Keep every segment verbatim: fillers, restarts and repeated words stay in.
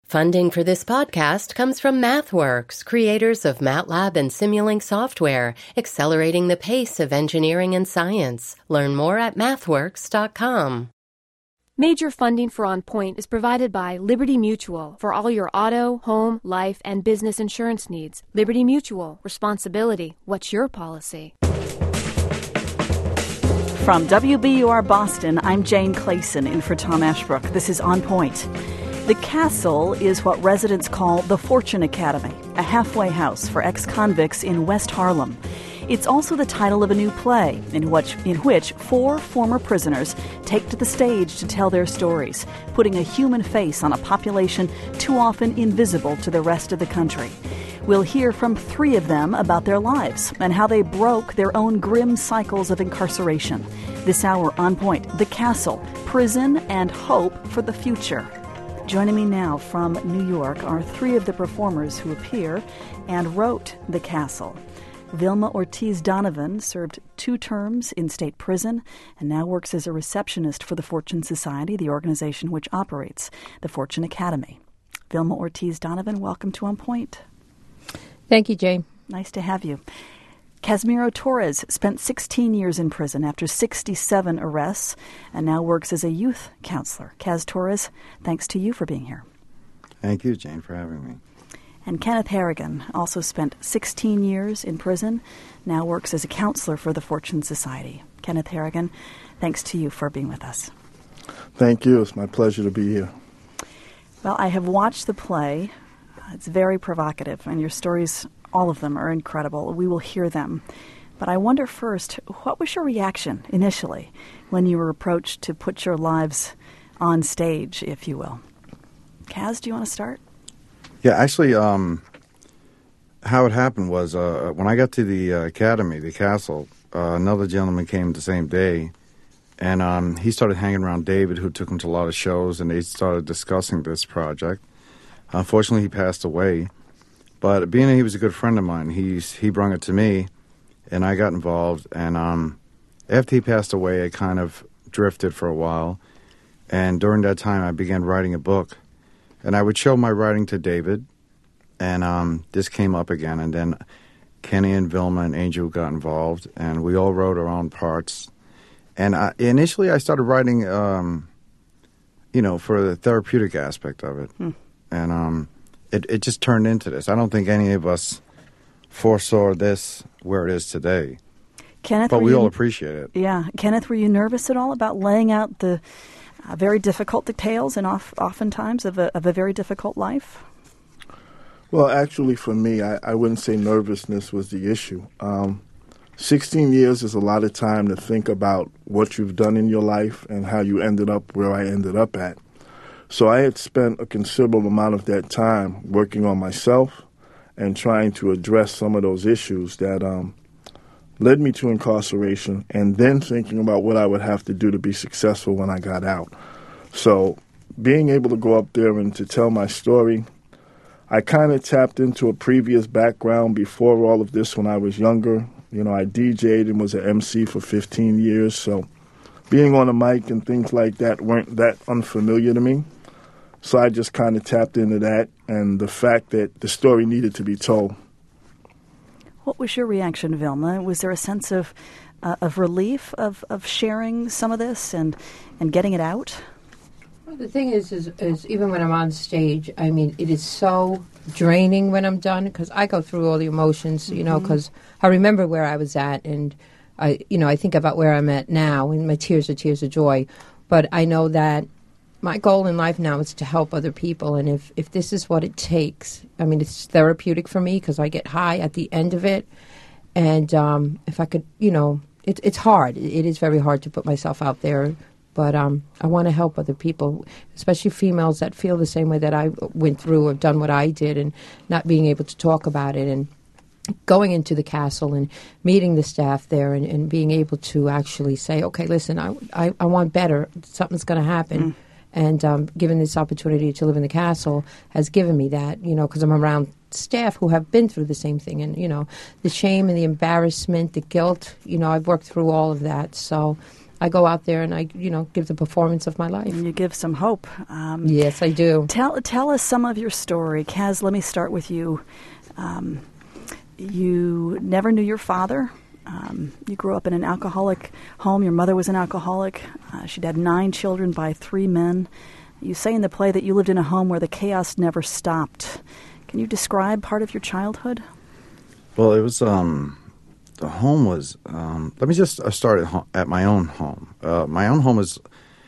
Funding for this podcast comes from MathWorks, creators of MATLAB and Simulink software, accelerating the pace of engineering and science. Learn more at mathworks dot com. Major funding for On Point is provided by Liberty Mutual for all your auto, home, life, and business insurance needs. Liberty Mutual. Responsibility. What's your policy? From W B U R Boston, I'm Jane Clayson in for Tom Ashbrook. This is On Point. The Castle is what residents call the Fortune Academy, a halfway house for ex-convicts in West Harlem. It's also the title of a new play in which, in which four former prisoners take to the stage to tell their stories, putting a human face on a population too often invisible to the rest of the country. We'll hear from three of them about their lives and how they broke their own grim cycles of incarceration. This hour, On Point, The Castle, Prison and Hope for the Future. Joining me now from New York are three of the performers who appear and wrote The Castle. Vilma Ortiz Donovan served two terms in state prison and now works as a receptionist for the Fortune Society, the organization which operates the Fortune Academy. Vilma Ortiz Donovan, welcome to On Point. Thank you, Jane. Nice to have you. Casimiro Torres spent sixteen years in prison after sixty-seven arrests and now works as a youth counselor. Cas Torres, thanks to you for being here. Thank you, Jane, for having me. And Kenneth Harrigan also spent sixteen years in prison, now works as a counselor for the Fortune Society. Kenneth Harrigan, thanks to you for being with us. Thank you. It's my pleasure to be here. Well, I have watched the play. It's very provocative, and your stories, all of them, are incredible. We will hear them. But I wonder first, what was your reaction initially when you were approached to put your lives on stage, if you will? Kaz, do you want to start? Yeah, actually, um, how it happened was uh, when I got to the uh, academy, the castle, uh, another gentleman came the same day, and um, he started hanging around David, who took him to a lot of shows, and they started discussing this project. Unfortunately, he passed away, but being that he was a good friend of mine, he's, he brought it to me, and I got involved, and um, after he passed away, I kind of drifted for a while, and during that time, I began writing a book. And I would show my writing to David, and um, this came up again. And then Kenny and Vilma and Angel got involved, and we all wrote our own parts. And I, initially I started writing, um, you know, for the therapeutic aspect of it. Hmm. And um, it, it just turned into this. I don't think any of us foresaw this where it is today. Kenneth, but we you, all appreciate it. Yeah. Kenneth, were you nervous at all about laying out the Uh, very difficult details and off, oftentimes of a, of a very difficult life? Well, actually, for me, I, I wouldn't say nervousness was the issue. Um, sixteen years is a lot of time to think about what you've done in your life and how you ended up where I ended up at. So I had spent a considerable amount of that time working on myself and trying to address some of those issues that um, led me to incarceration, and then thinking about what I would have to do to be successful when I got out. So being able to go up there and to tell my story, I kind of tapped into a previous background before all of this when I was younger. You know, I D J'd and was an M C for fifteen years, so being on a mic and things like that weren't that unfamiliar to me. So I just kind of tapped into that and the fact that the story needed to be told. What was your reaction, Vilma? Was there a sense of uh, of relief of, of sharing some of this and, and getting it out? Well, the thing is, is, is even when I'm on stage, I mean, it is so draining when I'm done because I go through all the emotions, you mm-hmm. know, because I remember where I was at and, I, you know, I think about where I'm at now and my tears are tears of joy. But I know that my goal in life now is to help other people, and if, if this is what it takes, I mean, it's therapeutic for me because I get high at the end of it, and um, if I could, you know, it, it's hard. It, it is very hard to put myself out there, but um, I want to help other people, especially females that feel the same way that I went through or done what I did and not being able to talk about it, and going into the castle and meeting the staff there and, and being able to actually say, okay, listen, I, I, I want better. Something's going to happen. Mm. And um, given this opportunity to live in the castle has given me that, you know, because I'm around staff who have been through the same thing. And, you know, the shame and the embarrassment, the guilt, you know, I've worked through all of that. So I go out there and I, you know, give the performance of my life. And you give some hope. Um, yes, I do. Tell tell us some of your story. Kaz, let me start with you. Um, you never knew your father. Um, you grew up in an alcoholic home. Your mother was an alcoholic. Uh, she'd had nine children by three men. You say in the play that you lived in a home where the chaos never stopped. Can you describe part of your childhood? Well, it was, um, the home was, um, let me just uh, start at, ho- at my own home. Uh, my own home is,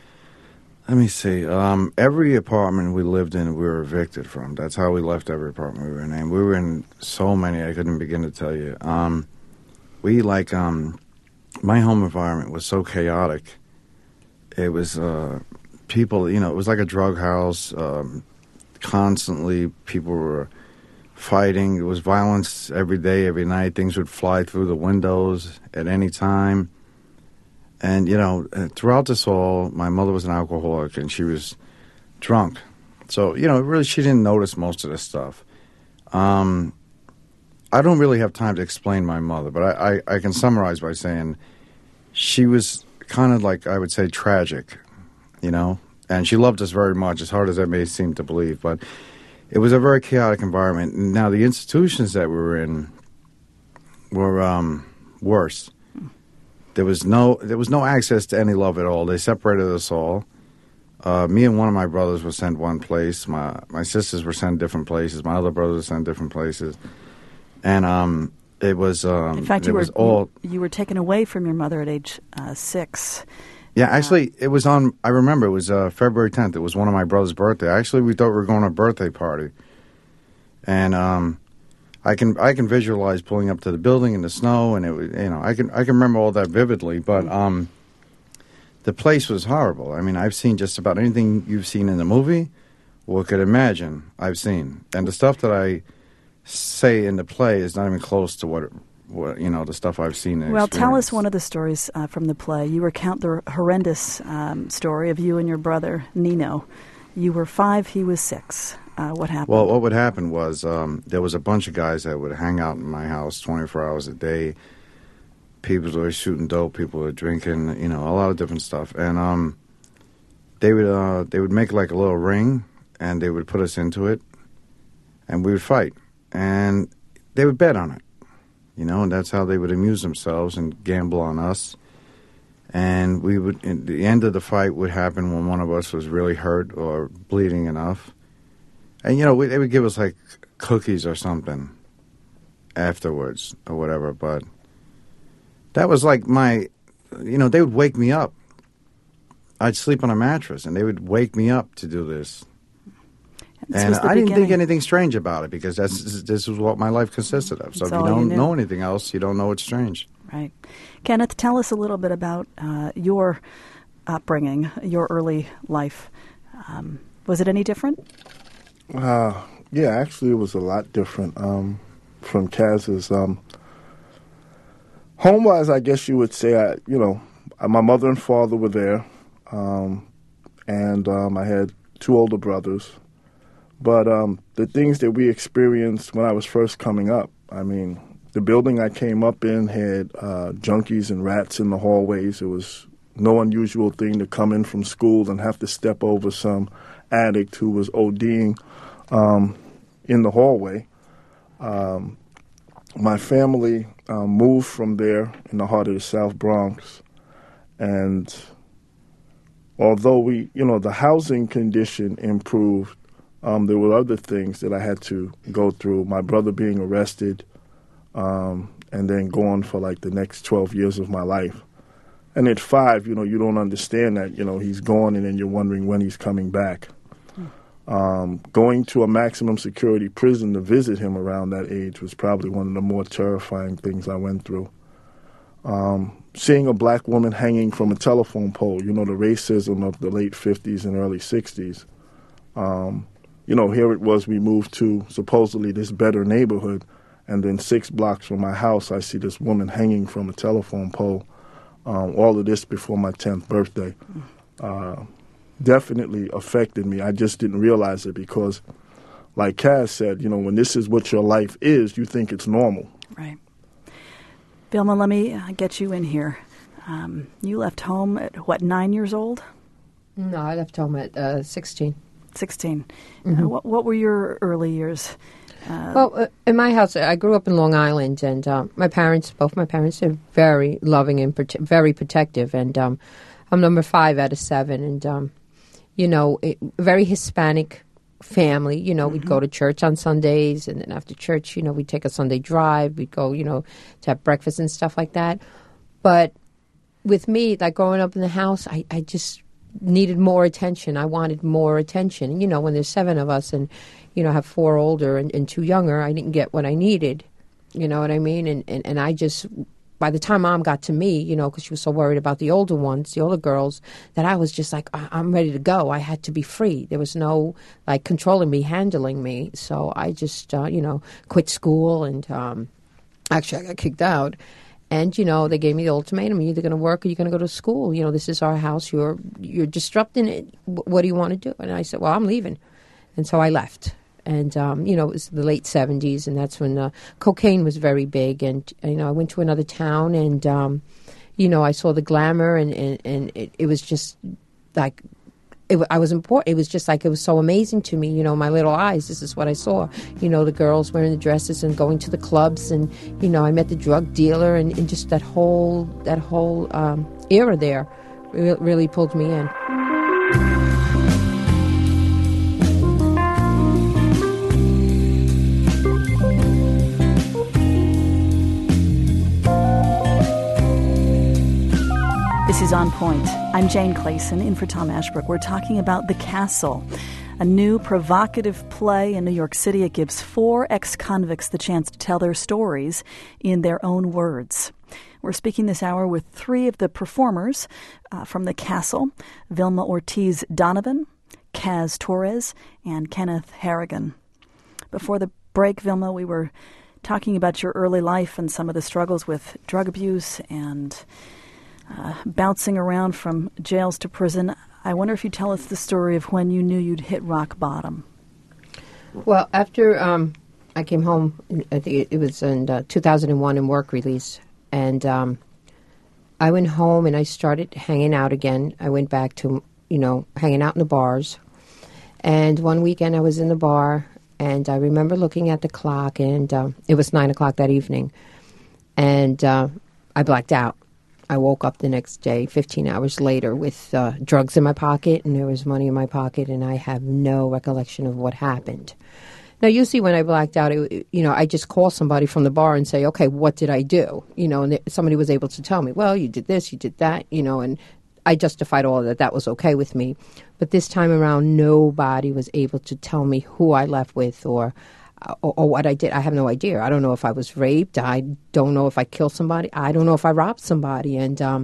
let me see, um, every apartment we lived in, we were evicted from. That's how we left every apartment we were in. And we were in so many, I couldn't begin to tell you. Um, we, like, um, my home environment was so chaotic. It was, uh, people, you know, it was like a drug house. Um, constantly, people were fighting. There was violence every day, every night. Things would fly through the windows at any time. And, you know, throughout this all, my mother was an alcoholic, and she was drunk. So, you know, really, she didn't notice most of this stuff. Um, I don't really have time to explain my mother, but I, I, I can summarize by saying she was kind of like, I would say, tragic, you know? And she loved us very much, as hard as that may seem to believe. But it was a very chaotic environment. Now, the institutions that we were in were um, worse. There was no there was no access to any love at all. They separated us all. Uh, me and one of my brothers were sent one place. My my sisters were sent different places. My other brothers were sent different places. And um, it was um, in fact, it you was were all you, you were taken away from your mother at age uh, six. Yeah, actually, it was on, I remember, it was uh, February tenth. It was one of my brother's birthday. Actually, we thought we were going to a birthday party. And um, I can I can visualize pulling up to the building in the snow, and it was, you know, I can I can remember all that vividly. But um, the place was horrible. I mean, I've seen just about anything you've seen in the movie or could imagine I've seen. And the stuff that I say in the play is not even close to what it What, you know, the stuff I've seen and Well, tell us experienced. one of the stories uh, from the play. You recount the horrendous um, story of you and your brother, Nino. You were five, he was six. Uh, what happened? Well, what would happen was um, there was a bunch of guys that would hang out in my house twenty-four hours a day. People were shooting dope, people were drinking, you know, a lot of different stuff. And um, they would uh, they would make like a little ring, and they would put us into it, and we would fight. And they would bet on it. You know, and that's how they would amuse themselves and gamble on us. And we would, in the end of the fight would happen when one of us was really hurt or bleeding enough. And, you know, we, they would give us, like, cookies or something afterwards or whatever. But that was like my, you know, they would wake me up. I'd sleep on a mattress, and they would wake me up to do this. This and was the I didn't think beginning. anything strange about it because that's this is what my life consisted of. So That's if you all you don't knew. know anything else, you don't know it's strange. Right. Kenneth, tell us a little bit about uh, your upbringing, your early life. Um, was it any different? Uh, yeah, actually, it was a lot different um, from Kaz's. Um, home-wise, I guess you would say, I, you know, my mother and father were there, um, and um, I had two older brothers. But um, the things that we experienced when I was first coming up, I mean, the building I came up in had uh, junkies and rats in the hallways. It was no unusual thing to come in from school and have to step over some addict who was ODing um, in the hallway. Um, my family um, moved from there in the heart of the South Bronx. And although we, you know, the housing condition improved, Um, there were other things that I had to go through. My brother being arrested um, and then gone for like the next twelve years of my life. And at five, you know, you don't understand that, you know, he's gone and then you're wondering when he's coming back. Hmm. Um, going to a maximum security prison to visit him around that age was probably one of the more terrifying things I went through. Um, seeing a black woman hanging from a telephone pole, you know, the racism of the late fifties and early sixties. Um, You know, here it was, we moved to supposedly this better neighborhood, and then six blocks from my house, I see this woman hanging from a telephone pole. Um, all of this before my tenth birthday. Uh, definitely affected me. I just didn't realize it because, like Kaz said, you know, when this is what your life is, you think it's normal. Right. Vilma, let me uh, get you in here. Um, you left home at, what, nine years old? No, I left home at uh, sixteen. sixteen. Mm-hmm. Uh, what, what were your early years? Uh, well, uh, in my house, I grew up in Long Island, and uh, my parents, both my parents, are very loving and prote- very protective. And um, I'm number five out of seven, and um, you know, it, very Hispanic family. You know, mm-hmm. we'd go to church on Sundays, and then after church, you know, we'd take a Sunday drive. We'd go, you know, to have breakfast and stuff like that. But with me, like growing up in the house, I, I just needed more attention. I wanted more attention. And, you know, when there's seven of us and, you know, I have four older and, and two younger, I didn't get what I needed. You know what I mean? And, and, and I just, by the time Mom got to me, you know, because she was so worried about the older ones, the older girls, that I was just like, I- I'm ready to go. I had to be free. There was no, like, controlling me, handling me. So I just, uh, you know, quit school and um, actually I got kicked out. And, you know, they gave me the ultimatum, you're either going to work or you're going to go to school. You know, this is our house. You're you're disrupting it. What do you want to do? And I said, well, I'm leaving. And so I left. And, um, you know, it was the late seventies, and that's when uh, cocaine was very big. And, you know, I went to another town, and, um, you know, I saw the glamour, and, and, and it, it was just like... It, I was important. It was just like, it was so amazing to me, you know, my little eyes. This is what I saw. You know, the girls wearing the dresses and going to the clubs, and, you know, I met the drug dealer, and, and just that whole, that whole um, era there re- really pulled me in. This is On Point. I'm Jane Clayson, in for Tom Ashbrook. We're talking about The Castle, a new provocative play in New York City. It gives four ex-convicts the chance to tell their stories in their own words. We're speaking this hour with three of the performers uh, from The Castle: Vilma Ortiz Donovan, Kaz Torres, and Kenneth Harrigan. Before the break, Vilma, we were talking about your early life and some of the struggles with drug abuse and Uh, bouncing around from jails to prison. I wonder if you tell us the story of when you knew you'd hit rock bottom. Well, after um, I came home, I think it was in uh, two thousand one in work release, and um, I went home and I started hanging out again. I went back to, you know, hanging out in the bars. And one weekend I was in the bar, and I remember looking at the clock, and uh, it was nine o'clock that evening, and uh, I blacked out. I woke up the next day, fifteen hours later, with uh, drugs in my pocket, and there was money in my pocket, and I have no recollection of what happened. Now, usually when I blacked out, it, you know, I just call somebody from the bar and say, okay, what did I do? You know, and somebody was able to tell me, well, you did this, you did that, you know, and I justified all of that. That was okay with me. But this time around, nobody was able to tell me who I left with or Or, or what I did. I have no idea. I don't know if I was raped. I don't know if I killed somebody. I don't know if I robbed somebody. And um,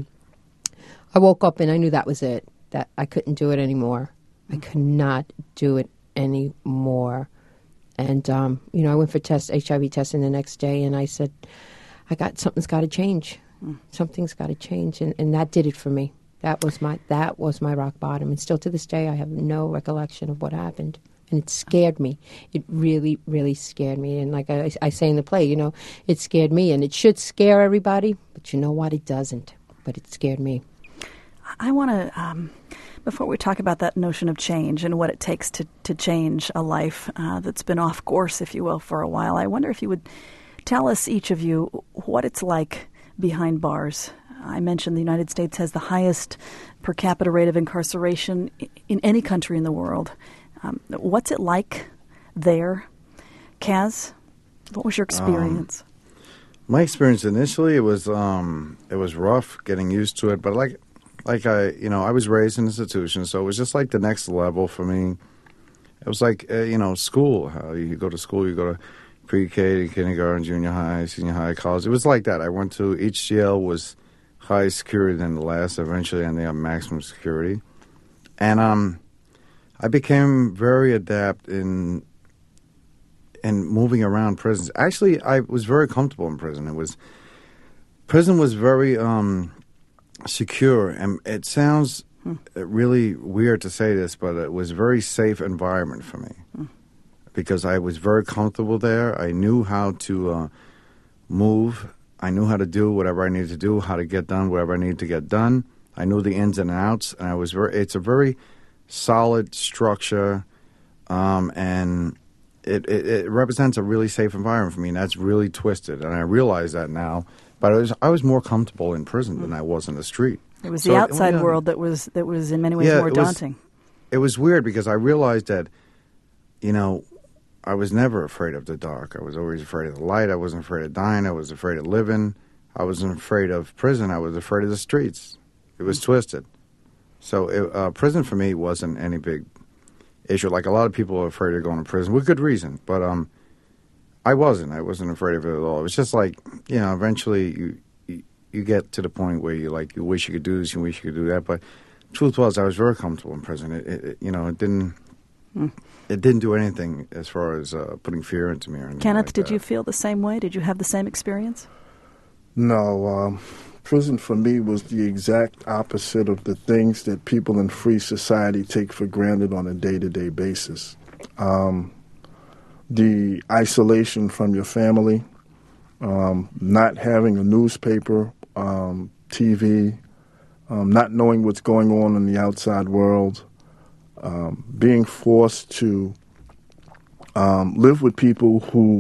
I woke up and I knew that was it, that I couldn't do it anymore. I could not do it anymore. And, um, you know, I went for test, H I V testing the next day, and I said, I got, something's got to change. Mm. Something's got to change. And, and that did it for me. That was my, that was my rock bottom. And still to this day, I have no recollection of what happened. And it scared me. It really, really scared me. And like I, I say in the play, you know, it scared me. And it should scare everybody. But you know what? It doesn't. But it scared me. I want to, um, before we talk about that notion of change and what it takes to, to change a life uh, that's been off course, if you will, for a while, I wonder if you would tell us, each of you, what it's like behind bars. I mentioned the United States has the highest per capita rate of incarceration in any country in the world. Um, what's it like there? Kaz, what was your experience? Um, my experience initially, it was um, it was rough getting used to it. But like, like I, you know, I was raised in an institution, so it was just like the next level for me. It was like, uh, you know, school. How you go to school, you go to pre-K, kindergarten, junior high, senior high, college. It was like that. I went to, each jail was higher security than the last. Eventually, and they have maximum security. And um. I became very adept in in moving around prisons. Actually, I was very comfortable in prison. It was prison was very um, secure, and it sounds hmm. really weird to say this, but it was a very safe environment for me hmm. because I was very comfortable there. I knew how to uh, move I knew how to do whatever I needed to do, how to get done whatever I needed to get done. I knew the ins and outs, and I was very. It's a very solid structure, um, and it, it, it represents a really safe environment for me. And that's really twisted, and I realize that now. But I was I was more comfortable in prison than I was in the street. It was So, the outside you know, world that was that was in many ways Yeah, more it was- daunting. It was weird because I realized that, you know, I was never afraid of the dark. I was always afraid of the light. I wasn't afraid of dying. I was afraid of living. I wasn't afraid of prison. I was afraid of the streets. It was twisted. So it, uh, prison for me wasn't any big issue. Like a lot of people are afraid of going to prison with good reason. But um, I wasn't. I wasn't afraid of it at all. It was just like, you know, eventually you, you, you get to the point where you like, you wish you could do this, you wish you could do that. But truth was, I was very comfortable in prison. It, it, it you know, it didn't... Mm. It didn't do anything as far as uh, putting fear into me or anything Kenneth, like did that. you feel the same way? Did you have the same experience? No, um, prison for me was the exact opposite of the things that people in free society take for granted on a day-to-day basis. Um, the isolation from your family, um, not having a newspaper, um, T V, um, not knowing what's going on in the outside world, um, being forced to um, live with people who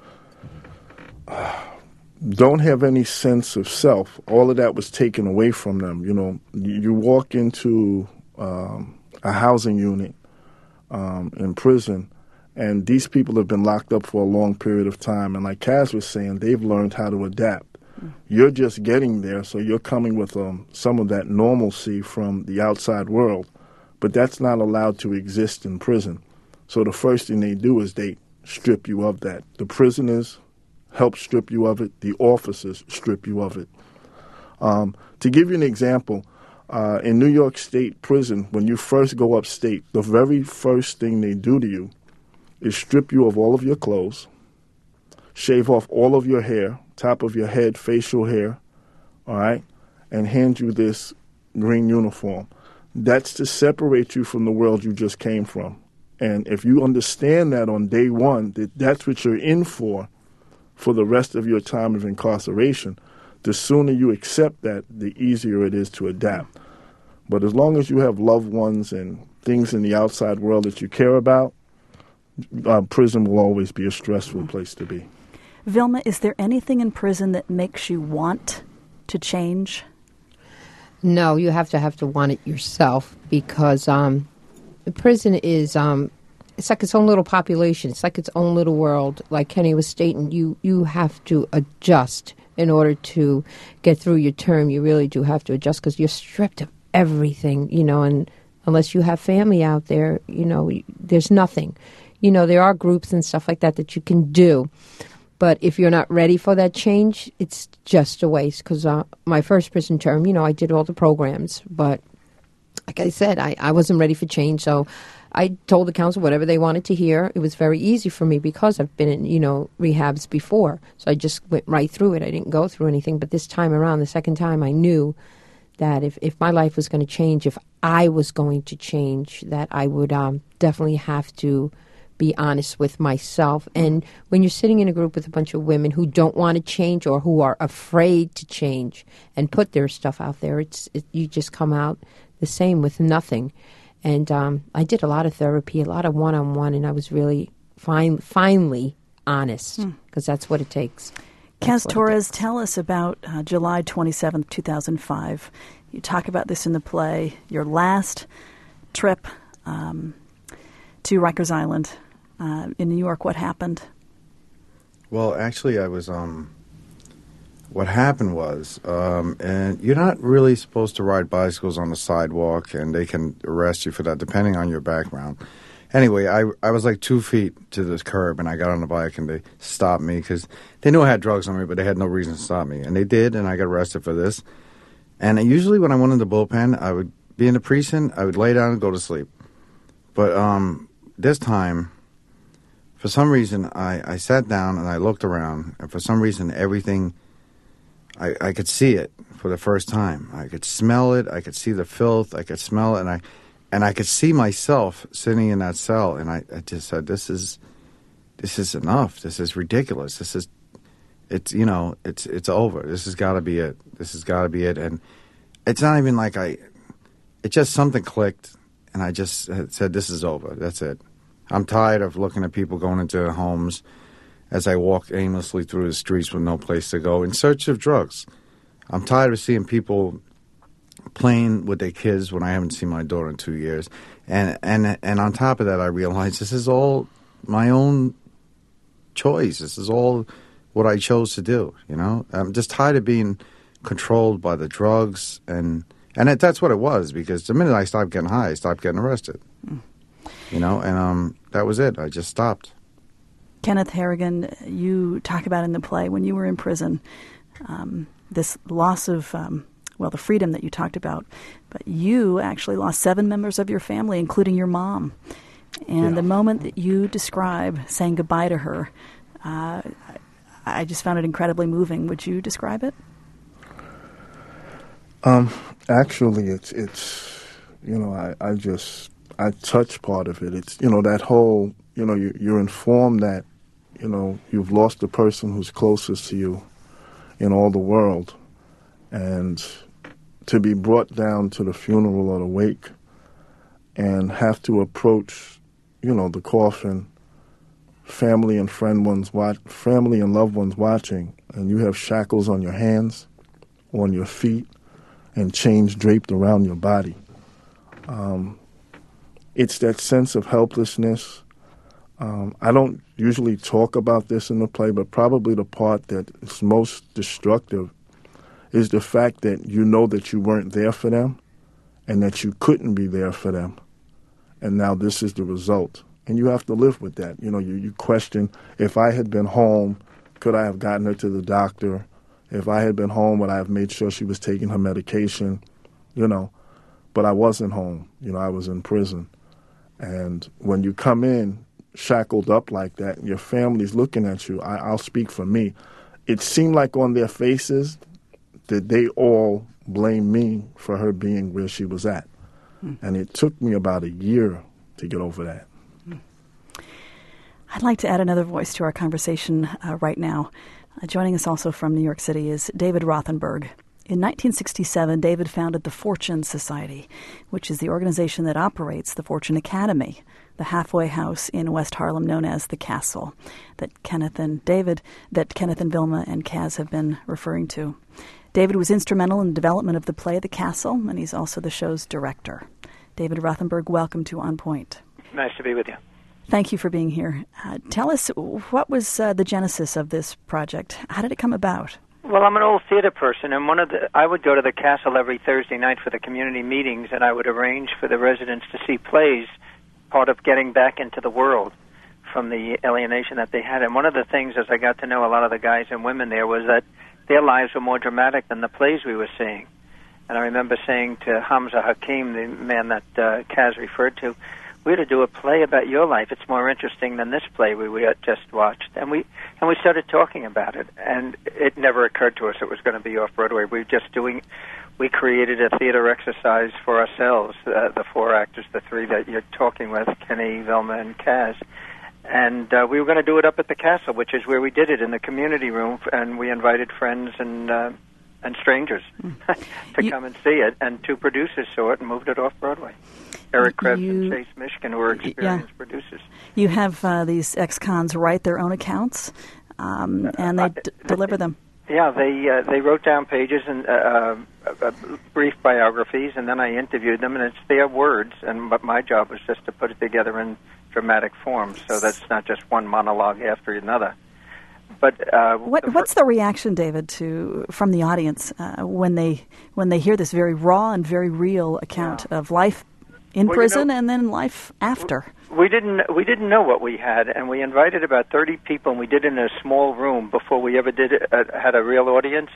uh, don't have any sense of self. All of that was taken away from them. You know, you, you walk into um, a housing unit um, in prison, and these people have been locked up for a long period of time. And like Kaz was saying, they've learned how to adapt. Mm. You're just getting there, so you're coming with um, some of that normalcy from the outside world. But that's not allowed to exist in prison. So the first thing they do is they strip you of that. The prisoners help strip you of it. The officers strip you of it. Um, to give you an example, uh, in New York State prison, when you first go upstate, the very first thing they do to you is strip you of all of your clothes, shave off all of your hair, top of your head, facial hair, all right, and hand you this green uniform. That's to separate you from the world you just came from. And if you understand that on day one, that that's what you're in for, for the rest of your time of incarceration, the sooner you accept that, the easier it is to adapt. But as long as you have loved ones and things in the outside world that you care about, uh, prison will always be a stressful place to be. Vilma, is there anything in prison that makes you want to change? No, you have to have to want it yourself because um, prison is um, it's like its own little population. It's like its own little world. Like Kenny was stating, you you have to adjust in order to get through your term. You really do have to adjust because you're stripped of everything, you know. And unless you have family out there, you know, there's nothing. You know, there are groups and stuff like that that you can do. But if you're not ready for that change, it's just a waste. Because uh, my first prison term, you know, I did all the programs. But like I said, I, I wasn't ready for change. So I told the council whatever they wanted to hear. It was very easy for me because I've been in, you know, rehabs before. So I just went right through it. I didn't go through anything. But this time around, the second time, I knew that if, if my life was going to change, if I was going to change, that I would um, definitely have to be honest with myself. And when you're sitting in a group with a bunch of women who don't want to change or who are afraid to change and put their stuff out there, it's it, you just come out the same with nothing. And um, I did a lot of therapy, a lot of one-on-one, and I was really fine, finally honest because mm. that's what it takes. Kaz Torres, tell us about uh, July twenty-seventh, two thousand five. You talk about this in the play, your last trip um, to Rikers Island. Uh, in New York, what happened? Well, actually, I was, um, what happened was, um, and you're not really supposed to ride bicycles on the sidewalk, and they can arrest you for that, depending on your background. Anyway, I, I was like two feet to this curb, and I got on the bike, and they stopped me, because they knew I had drugs on me, but they had no reason to stop me. And they did, and I got arrested for this. And usually when I went in the bullpen, I would be in the precinct, I would lay down and go to sleep. But um, this time, for some reason, I, I sat down and I looked around, and for some reason, everything, I, I could see it for the first time. I could smell it, I could see the filth, I could smell it, and I and I could see myself sitting in that cell, and I, I just said, this is, this is enough, this is ridiculous, this is, it's you know, it's it's over. This has got to be it. This has got to be it. And it's not even like I. It just something clicked, and I just said, "This is over. That's it." I'm tired of looking at people going into their homes as I walk aimlessly through the streets with no place to go in search of drugs. I'm tired of seeing people playing with their kids when I haven't seen my daughter in two years. And and and on top of that, I realized this is all my own choice. This is all what I chose to do, you know? I'm just tired of being controlled by the drugs. And, and it, that's what it was, because the minute I stopped getting high, I stopped getting arrested. Mm. You know, and um, that was it. I just stopped. Kenneth Harrigan, you talk about in the play when you were in prison, um, this loss of, um, well, the freedom that you talked about. But you actually lost seven members of your family, including your mom. And yeah. the moment that you describe saying goodbye to her, uh, I just found it incredibly moving. Would you describe it? Um, actually, it's, it's you know, I, I just, I touch part of it. It's, you know, that whole, you know, you, you're informed that, you know, you've lost the person who's closest to you in all the world. And to be brought down to the funeral or the wake and have to approach, you know, the coffin, family and friend ones watch, family and loved ones watching, and you have shackles on your hands, on your feet, and chains draped around your body. Um, it's that sense of helplessness. Um, I don't usually talk about this in the play, but probably the part that is most destructive is the fact that you know that you weren't there for them and that you couldn't be there for them. And now this is the result. And you have to live with that. You know, you, you question, if I had been home, could I have gotten her to the doctor? If I had been home, would I have made sure she was taking her medication? You know, but I wasn't home. You know, I was in prison. And when you come in shackled up like that and your family's looking at you, I, I'll speak for me. It seemed like on their faces that they all blame me for her being where she was at. Mm. And it took me about a year to get over that. Mm. I'd like to add another voice to our conversation uh, right now. Uh, joining us also from New York City is David Rothenberg. In nineteen sixty-seven, David founded the Fortune Society, which is the organization that operates the Fortune Academy, the halfway house in West Harlem known as the Castle, that Kenneth and David, that Kenneth and Vilma and Kaz have been referring to. David was instrumental in the development of the play The Castle, and he's also the show's director. David Rothenberg, welcome to On Point. Nice to be with you. Thank you for being here. Uh, tell us, what was uh, the genesis of this project? How did it come about? Well, I'm an old theater person, and one of the I would go to the Castle every Thursday night for the community meetings, and I would arrange for the residents to see plays, part of getting back into the world from the alienation that they had. And one of the things, as I got to know a lot of the guys and women there, was that their lives were more dramatic than the plays we were seeing. And I remember saying to Hamza Hakim, the man that uh, Kaz referred to, we ought to do a play about your life. It's more interesting than this play we, we had just watched. And we and we started talking about it. And it never occurred to us it was going to be off-Broadway. We were just doing, we created a theater exercise for ourselves, uh, the four actors, the three that you're talking with, Kenny, Vilma, and Kaz. And uh, we were going to do it up at the Castle, which is where we did it, in the community room. And we invited friends and uh, and strangers to you, come and see it. And two producers saw it and moved it off-Broadway. Eric Krebs you, and Chase Mishkin, who are experienced yeah. producers. You have uh, these ex-cons write their own accounts, um, and they uh, d- deliver them. Yeah, they uh, they wrote down pages and uh, uh, brief biographies, and then I interviewed them, and it's their words. And but my job was just to put it together in dramatic form, so that's not just one monologue after another. But uh, what, what's the reaction, David, to from the audience uh, when they when they hear this very raw and very real account yeah. of life in well, prison, you know, and then life after? We didn't we didn't know what we had, and we invited about thirty people, and we did it in a small room before we ever did it, uh, had a real audience.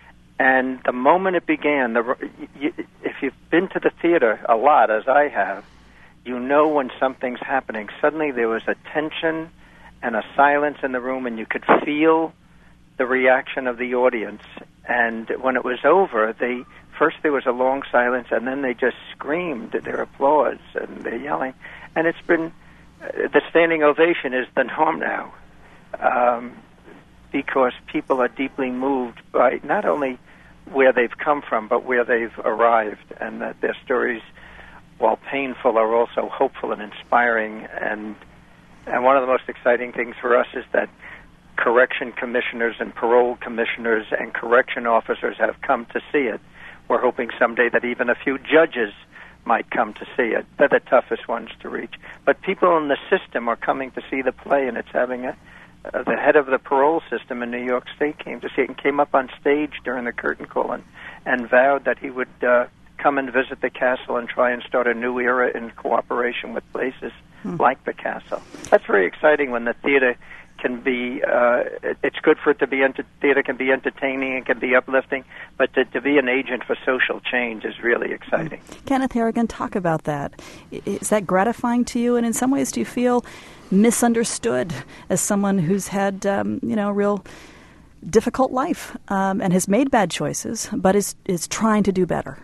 And the moment it began, the, you, if you've been to the theater a lot, as I have, you know when something's happening. Suddenly there was a tension and a silence in the room, and you could feel the reaction of the audience. And when it was over, they first there was a long silence, and then they just screamed their applause and they're yelling. And it's been uh, the standing ovation is the norm now. Um, because people are deeply moved by not only where they've come from, but where they've arrived, and that their stories, while painful, are also hopeful and inspiring. And and one of the most exciting things for us is that correction commissioners and parole commissioners and correction officers have come to see it. We're hoping someday that even a few judges might come to see it. They're the toughest ones to reach. But people in the system are coming to see the play, and it's having a uh, the head of the parole system in New York State came to see it and came up on stage during the curtain call and, and vowed that he would uh, come and visit the castle and try and start a new era in cooperation with places hmm. like the castle. That's very exciting when the theater can be, uh, it's good for it to be, enter- theater can be entertaining and can be uplifting, but to, to be an agent for social change is really exciting. Kenneth Harrigan, talk about that. Is that gratifying to you? And in some ways, do you feel misunderstood as someone who's had, um, you know, a real difficult life um, and has made bad choices, but is, is trying to do better?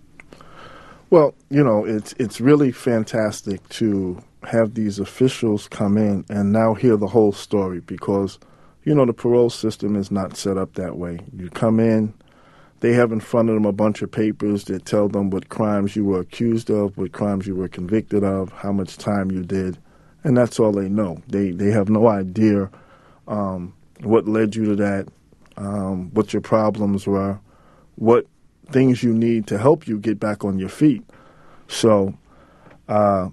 Well, you know, it's it's really fantastic to have these officials come in and now hear the whole story because, you know, the parole system is not set up that way. You come in, they have in front of them a bunch of papers that tell them what crimes you were accused of, what crimes you were convicted of, how much time you did, and that's all they know. They they have no idea um, what led you to that, um, what your problems were, what things you need to help you get back on your feet. So uh,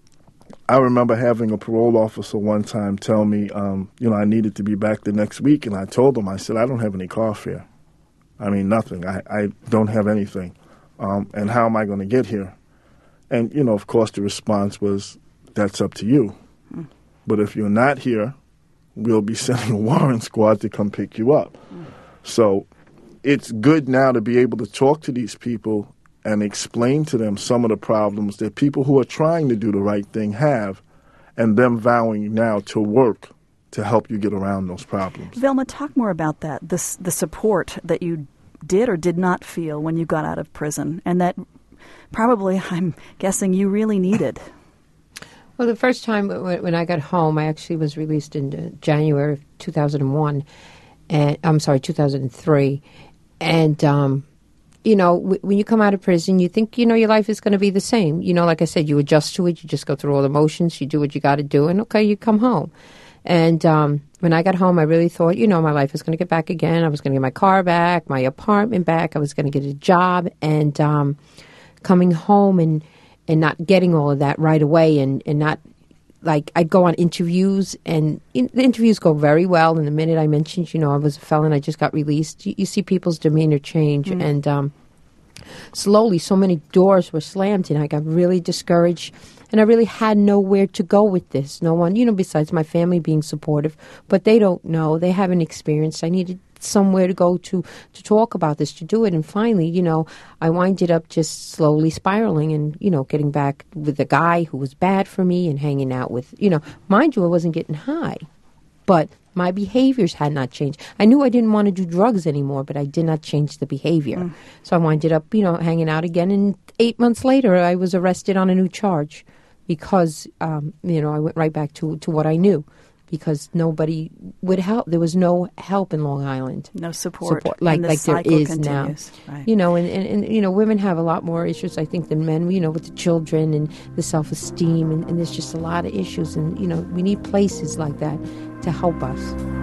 I remember having a parole officer one time tell me, um, you know, I needed to be back the next week, and I told him, I said, I don't have any car fare. I mean, nothing. I, I don't have anything. Um, and how am I going to get here? And, you know, of course, the response was, that's up to you. Mm. But if you're not here, we'll be sending a warrant squad to come pick you up. Mm. So it's good now to be able to talk to these people and explain to them some of the problems that people who are trying to do the right thing have, and them vowing now to work to help you get around those problems. Velma, talk more about that, the, the support that you did or did not feel when you got out of prison, and that probably, I'm guessing, you really needed. Well, the first time when I got home, I actually was released in January of two thousand one, and I'm sorry, two thousand three, and um, you know, w- when you come out of prison, you think, you know, your life is going to be the same. You know, like I said, you adjust to it, you just go through all the motions, you do what you got to do, and okay, you come home. And um, when I got home, I really thought, you know, my life was going to get back again. I was going to get my car back, my apartment back. I was going to get a job. And um, coming home and, and not getting all of that right away, and, and not, like, I'd go on interviews, and in, the interviews go very well. And the minute I mentioned, you know, I was a felon, I just got released, you, you see people's demeanor change. Mm. And um, slowly, so many doors were slammed, and I got really discouraged. And I really had nowhere to go with this. No one, you know, besides my family being supportive. But they don't know. They haven't experienced. I needed somewhere to go to to talk about this, to do it. And finally, you know, I winded up just slowly spiraling and, you know, getting back with a guy who was bad for me and hanging out with, you know, mind you, I wasn't getting high. But my behaviors had not changed. I knew I didn't want to do drugs anymore, but I did not change the behavior. Mm. So I winded up, you know, hanging out again. And eight months later, I was arrested on a new charge. Because, um, you know, I went right back to, to what I knew, because nobody would help. There was no help in Long Island. No support. support like like there is continues. now. Right. You know, and, and, and, you know, women have a lot more issues, I think, than men, you know, with the children and the self-esteem. And, and there's just a lot of issues. And, you know, we need places like that to help us.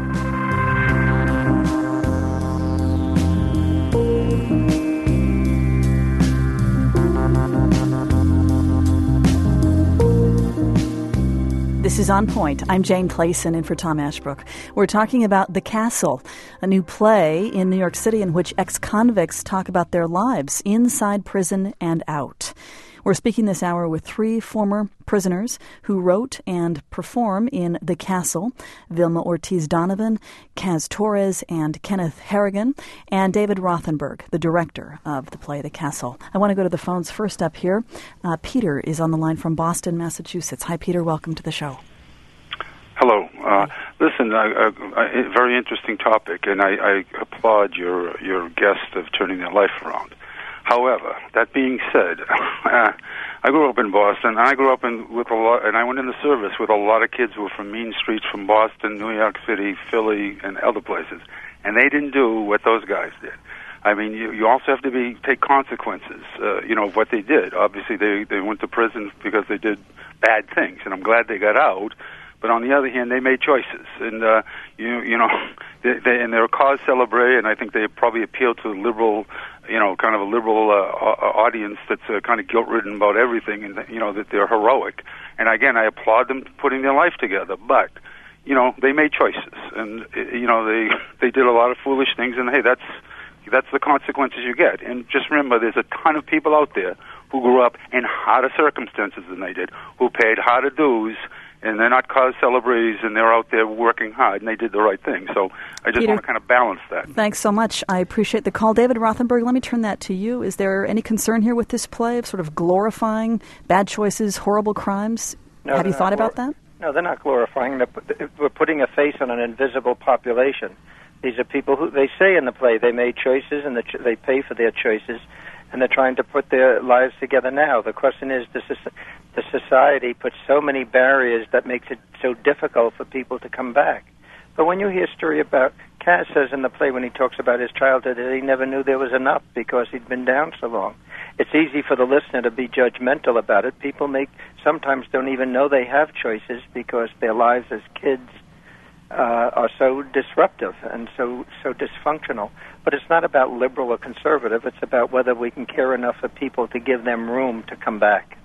This is On Point. I'm Jane Clayson in for Tom Ashbrook. We're talking about The Castle, a new play in New York City in which ex-convicts talk about their lives inside prison and out. We're speaking this hour with three former prisoners who wrote and perform in The Castle: Vilma Ortiz-Donovan, Kaz Torres, and Kenneth Harrigan, and David Rothenberg, the director of the play The Castle. I want to go to the phones first up here. Uh, Peter is on the line from Boston, Massachusetts. Hi, Peter. Welcome to the show. Hello. Uh, listen, uh, uh, a very interesting topic, and I, I applaud your your guest of turning their life around. However, that being said, uh, I grew up in Boston. I grew up in with a lot, and I went in the service with a lot of kids who were from mean streets from Boston, New York City, Philly, and other places, and they didn't do what those guys did. I mean, you, you also have to be take consequences, uh, you know, of what they did. Obviously, they they went to prison because they did bad things, and I'm glad they got out. But on the other hand, they made choices, and uh, you you know, they, they, and they're a cause célèbre, and I think they probably appeal to the liberal, you know, kind of a liberal uh, audience that's uh, kind of guilt-ridden about everything, and you know that they're heroic. And again, I applaud them putting their life together, but you know, they made choices, and you know, they they did a lot of foolish things, and hey, that's that's the consequences you get. And just remember, there's a ton of people out there who grew up in harder circumstances than they did, who paid harder dues. And they're not cause celebrities, and they're out there working hard, and they did the right thing. So I just Peter, want to kind of balance that. Thanks so much. I appreciate the call. David Rothenberg, let me turn that to you. Is there any concern here with this play of sort of glorifying bad choices, horrible crimes? No, Have you thought glor- about that? No, they're not glorifying. They're, we're putting a face on an invisible population. These are people who, they say in the play, they made choices, and the ch- they pay for their choices, and they're trying to put their lives together now. The question is, this is the society puts so many barriers that makes it so difficult for people to come back. But when you hear a story about, Cass says in the play when he talks about his childhood that he never knew there was enough because he'd been down so long. It's easy for the listener to be judgmental about it. People make sometimes don't even know they have choices because their lives as kids uh, are so disruptive and so so dysfunctional. But it's not about liberal or conservative. It's about whether we can care enough for people to give them room to come back.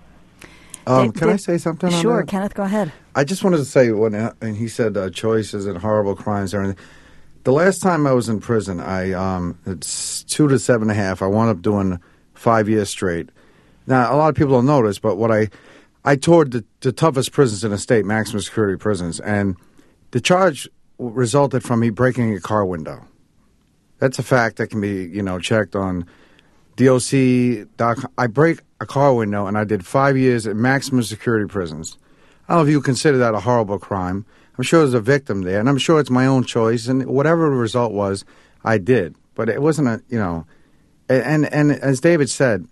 Um, Dave, can Dave, I say something on Sure, that? Kenneth, go ahead. I just wanted to say, when and he said uh, choices and horrible crimes and everything. The last time I was in prison, I um, it's two to seven and a half. I wound up doing five years straight. Now, a lot of people don't notice, but what I I toured the, the toughest prisons in the state, maximum security prisons, and the charge resulted from me breaking a car window. That's a fact that can be, you know, checked on D O C dot com. I break a car window, and I did five years at maximum security prisons. I don't know if you consider that a horrible crime. I'm sure there's a victim there, and I'm sure it's my own choice, and whatever the result was, I did. But it wasn't a, you know, and and, and as David said,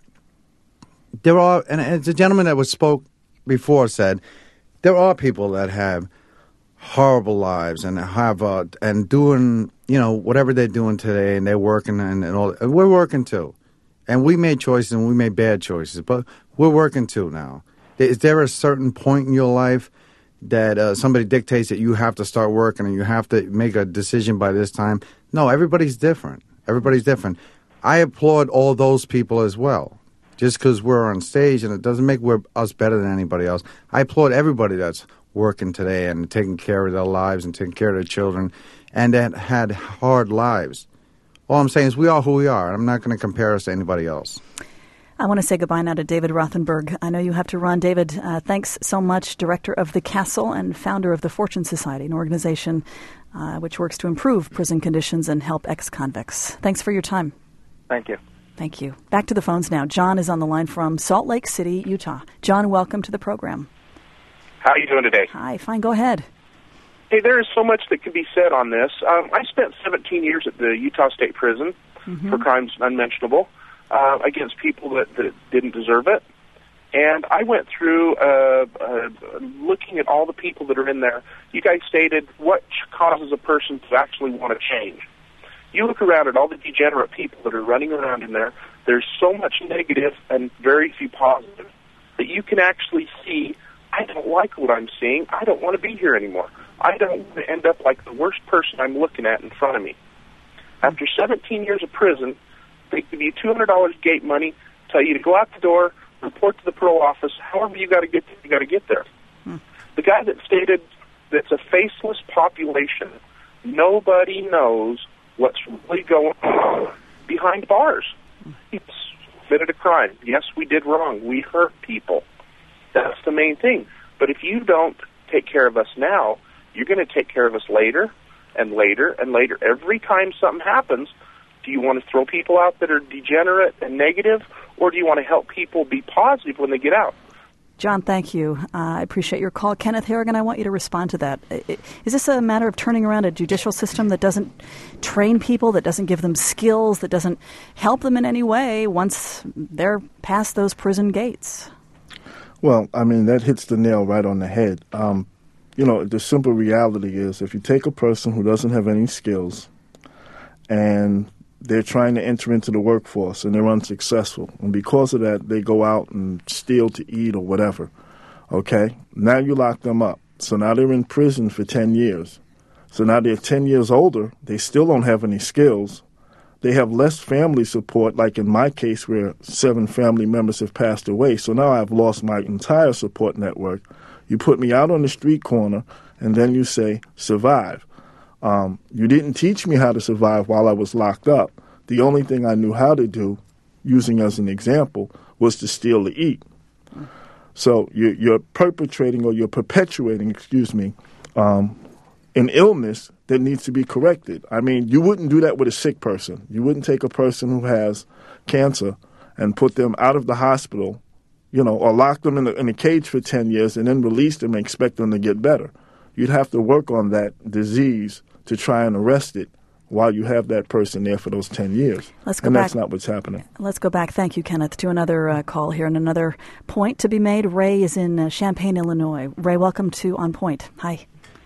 there are, and as the gentleman that was spoke before said, there are people that have horrible lives and have uh, and doing, you know, whatever they're doing today, and they're working and, and all. And we're working too. And we made choices and we made bad choices, but we're working too now. Is there a certain point in your life that uh, somebody dictates that you have to start working and you have to make a decision by this time? No, everybody's different. Everybody's different. I applaud all those people as well. Just because we're on stage, and it doesn't make we're, us better than anybody else. I applaud everybody that's working today and taking care of their lives and taking care of their children and that had hard lives. All I'm saying is we are who we are. I'm not going to compare us to anybody else. I want to say goodbye now to David Rothenberg. I know you have to run. David, uh, thanks so much, Director of the Castle and founder of the Fortune Society, an organization uh, which works to improve prison conditions and help ex-convicts. Thanks for your time. Thank you. Thank you. Back to the phones now. John is on the line from Salt Lake City, Utah. John, welcome to the program. How are you doing today? Hi, fine. Go ahead. Hey, there is so much that can be said on this. Um, I spent seventeen years at the Utah State Prison mm-hmm. for crimes unmentionable uh, against people that, that didn't deserve it. And I went through uh, uh, looking at all the people that are in there. You guys stated what causes a person to actually want to change. You look around at all the degenerate people that are running around in there. There's so much negative and very few positive that you can actually see, I don't like what I'm seeing. I don't want to be here anymore. I don't want to end up like the worst person I'm looking at in front of me. After seventeen years of prison, they give you two hundred dollars gate money, tell you to go out the door, report to the parole office, however you got to get there, you got to get there. Hmm. The guy that stated that's a faceless population, nobody knows what's really going on behind bars. He's committed a crime. Yes, we did wrong. We hurt people. That's the main thing. But if you don't take care of us now, you're going to take care of us later and later and later. Every time something happens, do you want to throw people out that are degenerate and negative, or do you want to help people be positive when they get out? John, thank you. Uh, I appreciate your call. Kenneth Harrigan, I want you to respond to that. Is this a matter of turning around a judicial system that doesn't train people, that doesn't give them skills, that doesn't help them in any way once they're past those prison gates? Well, I mean, that hits the nail right on the head. Um, you know, the simple reality is if you take a person who doesn't have any skills and they're trying to enter into the workforce and they're unsuccessful, and because of that, they go out and steal to eat or whatever, okay? Now you lock them up. So now they're in prison for ten years. So now they're ten years older. They still don't have any skills. They have less family support, like in my case where seven family members have passed away. So now I've lost my entire support network. You put me out on the street corner, and then you say, survive. Um, you didn't teach me how to survive while I was locked up. The only thing I knew how to do, using as an example, was to steal to eat. So you're, you're perpetrating or you're perpetuating, excuse me, um, an illness that needs to be corrected. I mean, you wouldn't do that with a sick person. You wouldn't take a person who has cancer and put them out of the hospital, you know, or lock them in a, in a cage for ten years and then release them and expect them to get better. You'd have to work on that disease to try and arrest it while you have that person there for those ten years. Let's go and back. That's not what's happening. Let's go back. Thank you, Kenneth, to another uh, call here and another point to be made. Ray is in uh, Champaign, Illinois. Ray, welcome to On Point. Hi.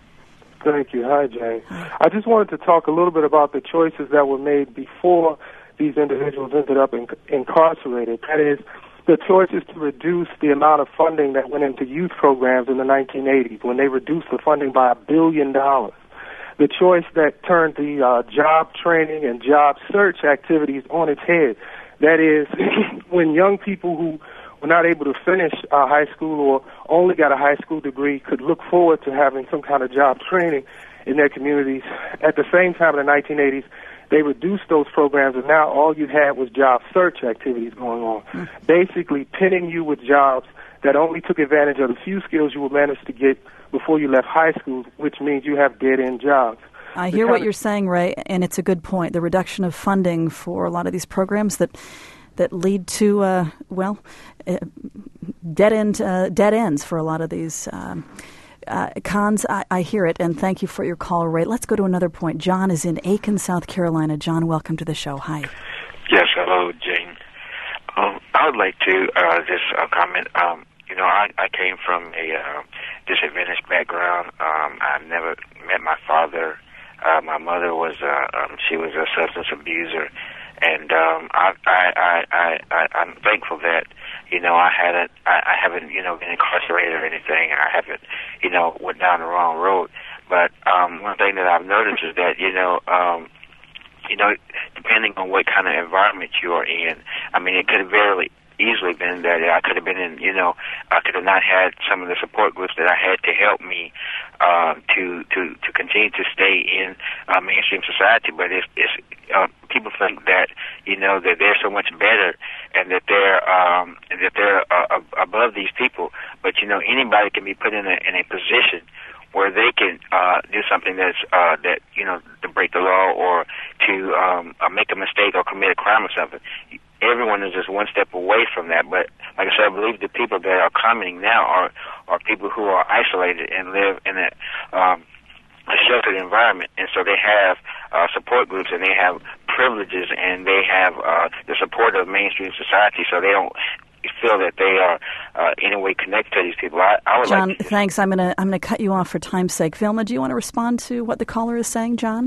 Thank you. Hi, Jane. I just wanted to talk a little bit about the choices that were made before these individuals ended up in, incarcerated. That is, the choices to reduce the amount of funding that went into youth programs in the nineteen eighties when they reduced the funding by a billion dollars. The choice that turned the uh, job training and job search activities on its head. That is, when young people who were not able to finish uh, high school or only got a high school degree could look forward to having some kind of job training in their communities. At the same time, in the nineteen eighties, they reduced those programs, and now all you had was job search activities going on, mm. basically pinning you with jobs that only took advantage of the few skills you were managed to get before you left high school, which means you have dead-end jobs. I hear what you're saying, Ray, and it's a good point. The reduction of funding for a lot of these programs that that lead to, uh, well, uh, dead end uh, dead ends for a lot of these um, uh, cons. I, I hear it, and thank you for your call, Ray. Let's go to another point. John is in Aiken, South Carolina. John, welcome to the show. Hi. Yes, hello, Jane. Um, I would like to uh, just uh, comment. Um, you know, I, I came from a uh, disadvantaged background. Um, I never met my father. Uh, my mother was uh, um, she was a substance abuser. And um, I, I, I, I, I, I'm thankful that, you know, I hadn't, I, I haven't, you know, been incarcerated or anything. I haven't, you know, went down the wrong road. But um, one thing that I've noticed is that, you know, um, you know, depending on what kind of environment you are in, I mean, it could have very easily been that I could have been in, you know, I could have not had some of the support groups that I had to help me uh, to, to, to continue to stay in uh, mainstream society. But it's, it's uh, people think that, you know, that they're so much better and that they're um, that they're uh, above these people. But, you know, anybody can be put in a, in a position where they can uh, do something that's uh, that you know to break the law or to um, uh, make a mistake or commit a crime or something. Everyone is just one step away from that. But like I said, I believe the people that are commenting now are are people who are isolated and live in a um, a sheltered environment, and so they have uh, support groups and they have privileges and they have uh, the support of mainstream society, so they don't feel that they are uh, in a way connected to these people. I, I would John, like to thanks. I'm gonna I'm gonna cut you off for time's sake. Vilma, do you want to respond to what the caller is saying, John?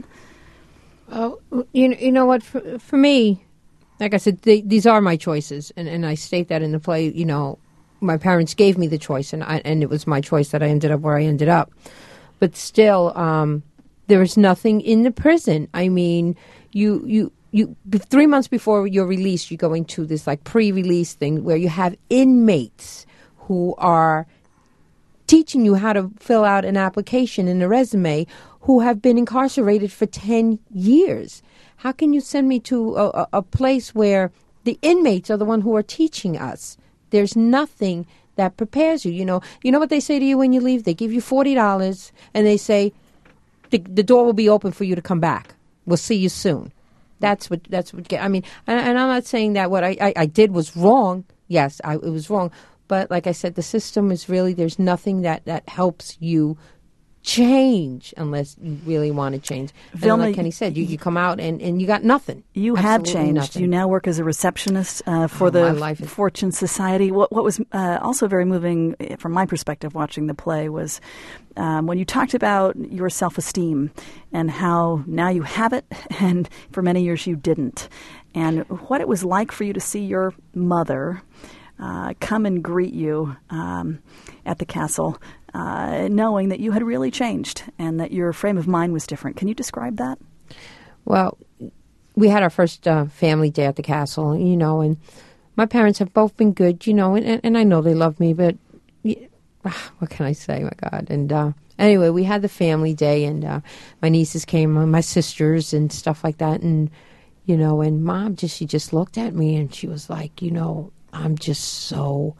Oh, you know, you know what? For, for me, like I said, they, these are my choices, and, and I state that in the play. You know, my parents gave me the choice, and I, and it was my choice that I ended up where I ended up. But still, um, there is nothing in the prison. I mean, you you. You, three months before you're released, you go into this like pre-release thing where you have inmates who are teaching you how to fill out an application and a resume who have been incarcerated for ten years. How can you send me to a, a place where the inmates are the one who are teaching us? There's nothing that prepares you. You know, you know what they say to you when you leave? They give you forty dollars and they say the, the door will be open for you to come back. We'll see you soon. That's what, that's what, I mean, and, and I'm not saying that what I, I, I did was wrong. Yes, I, it was wrong. But like I said, the system is really, there's nothing that, that helps you change unless you really want to change. Vilma, and like Kenny said, you, you come out and, and you got nothing. You Absolutely have changed. Nothing. You now work as a receptionist uh, for Oh, the my life is- Fortune Society. What, what was uh, also very moving uh, from my perspective watching the play was um, when you talked about your self-esteem and how now you have it and for many years you didn't. And what it was like for you to see your mother uh, come and greet you um, at the castle, uh, knowing that you had really changed and that your frame of mind was different. Can you describe that? Well, we had our first uh, family day at the castle, you know, and my parents have both been good, you know, and, and I know they love me, but yeah, what can I say, my God? And uh, anyway, we had the family day, and uh, my nieces came, uh, my sisters and stuff like that, and, you know, and Mom just, she just looked at me and she was like, you know, I'm just so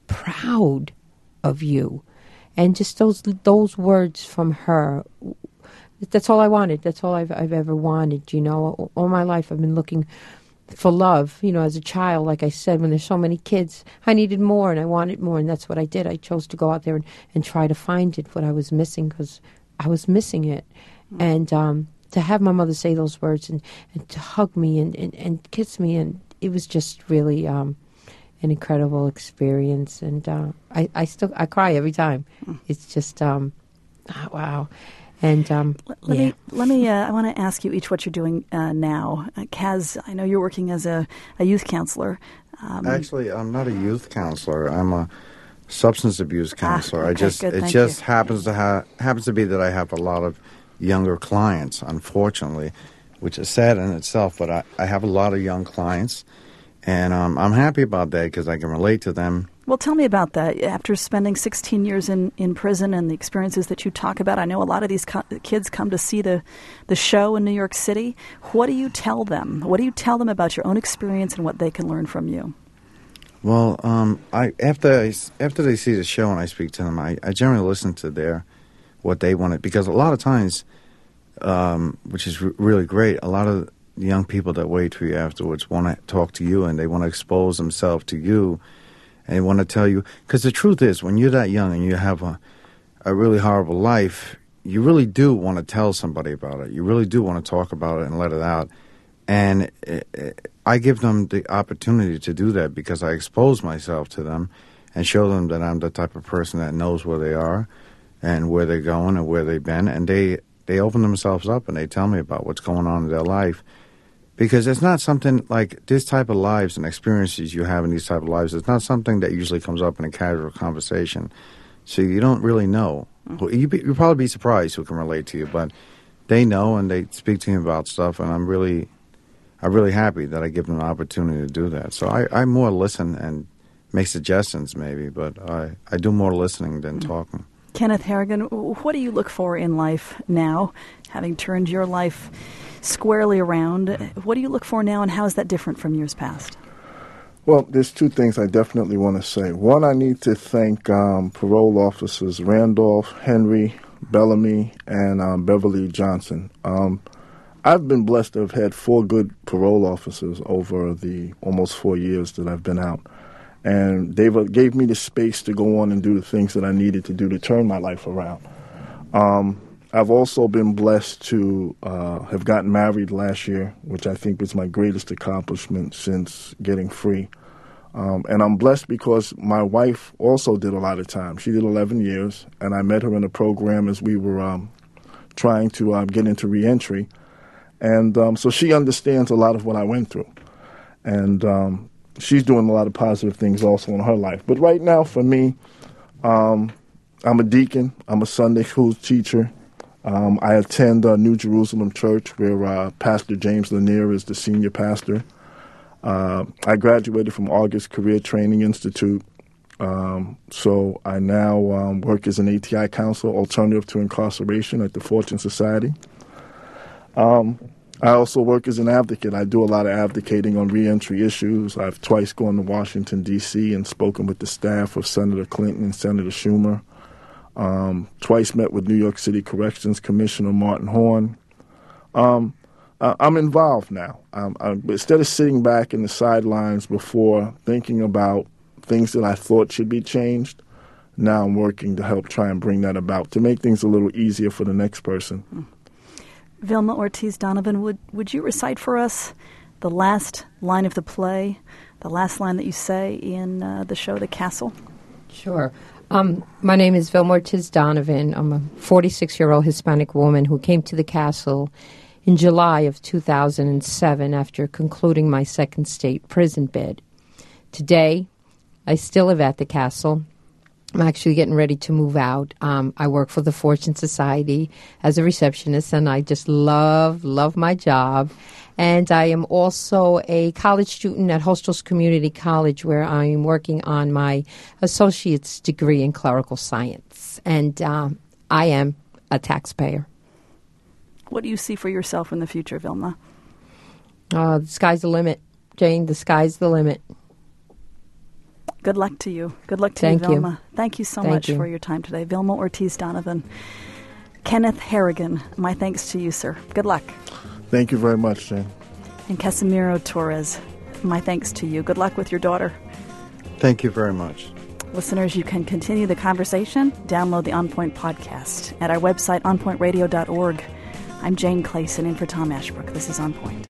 proud of you. And just those those words from her, that's all I wanted. That's all I've, I've ever wanted, you know. All my life I've been looking for love, you know, as a child. Like I said, when there's so many kids, I needed more and I wanted more, and that's what I did. I chose to go out there and, and try to find it, what I was missing, because I was missing it. Mm-hmm. And um, to have my mother say those words and, and to hug me and, and, and kiss me, and it was just really... Um, an incredible experience, and uh, I, I still I cry every time. It's just um, oh, wow, and um, let, let yeah. me let me. Uh, I want to ask you each what you're doing uh, now. Uh, Kaz, I know you're working as a, a youth counselor. Um, Actually, I'm not a youth counselor. I'm a substance abuse counselor. Ah, okay, I just good, it thank just you. happens to have happens to be that I have a lot of younger clients, unfortunately, which is sad in itself. But I, I have a lot of young clients. And um, I'm happy about that because I can relate to them. Well, tell me about that. After spending sixteen years in, in prison and the experiences that you talk about, I know a lot of these co- kids come to see the, the show in New York City. What do you tell them? What do you tell them about your own experience and what they can learn from you? Well, um, I after I, after they see the show and I speak to them, I, I generally listen to their what they wanted, because a lot of times, um, which is r- really great, a lot of young people that wait for you afterwards want to talk to you and they want to expose themselves to you and they want to tell you, because the truth is, when you're that young and you have a, a really horrible life, you really do want to tell somebody about it. You really do want to talk about it and let it out. And it, it, I give them the opportunity to do that because I expose myself to them and show them that I'm the type of person that knows where they are and where they're going and where they've been. And they, they open themselves up and they tell me about what's going on in their life. Because it's not something like this type of lives and experiences you have in these type of lives. It's not something that usually comes up in a casual conversation. So you don't really know. Mm-hmm. You be, you'll probably be surprised who can relate to you, but they know and they speak to me about stuff, and I'm really, I'm really happy that I give them an opportunity to do that. So I, I more listen and make suggestions maybe, but I, I do more listening than mm-hmm. talking. Kenneth Harrigan, what do you look for in life now, having turned your life squarely around? What do you look for now, and how is that different from years past? Well, there's two things I definitely want to say. One, I need to thank um, parole officers Randolph, Henry, Bellamy, and um, Beverly Johnson. Um, I've been blessed to have had four good parole officers over the almost four years that I've been out. And they gave me the space to go on and do the things that I needed to do to turn my life around. Um, I've also been blessed to uh, have gotten married last year, which I think was my greatest accomplishment since getting free. Um, and I'm blessed because my wife also did a lot of time. She did eleven years, and I met her in a program as we were um, trying to uh, get into reentry. And um, so she understands a lot of what I went through. And um, she's doing a lot of positive things also in her life. But right now, for me, um, I'm a deacon. I'm a Sunday school teacher. Um, I attend uh, New Jerusalem Church, where uh, Pastor James Lanier is the senior pastor. Uh, I graduated from August Career Training Institute, um, so I now um, work as an A T I counselor, alternative to incarceration, at the Fortune Society. Um, I also work as an advocate. I do a lot of advocating on reentry issues. I've twice gone to Washington, D C and spoken with the staff of Senator Clinton and Senator Schumer. Um, twice met with New York City Corrections Commissioner Martin Horn. Um, uh, I'm involved now. Um, I, instead of sitting back in the sidelines before thinking about things that I thought should be changed, now I'm working to help try and bring that about, to make things a little easier for the next person. Mm. Vilma Ortiz Donovan, would, would you recite for us the last line of the play, the last line that you say in uh, the show The Castle? Sure. Um, my name is Vilma Ortiz Donovan. I'm a forty-six-year-old Hispanic woman who came to the castle in July of two thousand seven after concluding my second state prison bid. Today, I still live at the castle. I'm actually getting ready to move out. Um, I work for the Fortune Society as a receptionist, and I just love, love my job. And I am also a college student at Hostels Community College, where I'm working on my associate's degree in clerical science. And um, I am a taxpayer. What do you see for yourself in the future, Vilma? Uh, the sky's the limit, Jane. The sky's the limit. Good luck to you. Good luck to Thank you, Vilma. You. Thank you so Thank much you. for your time today. Vilma Ortiz Donovan. Kenneth Harrigan, my thanks to you, sir. Good luck. Thank you very much, Jane. And Casimiro Torres, my thanks to you. Good luck with your daughter. Thank you very much. Listeners, you can continue the conversation. Download the On Point podcast at our website, on point radio dot org. I'm Jane Clayson in for Tom Ashbrook. This is On Point.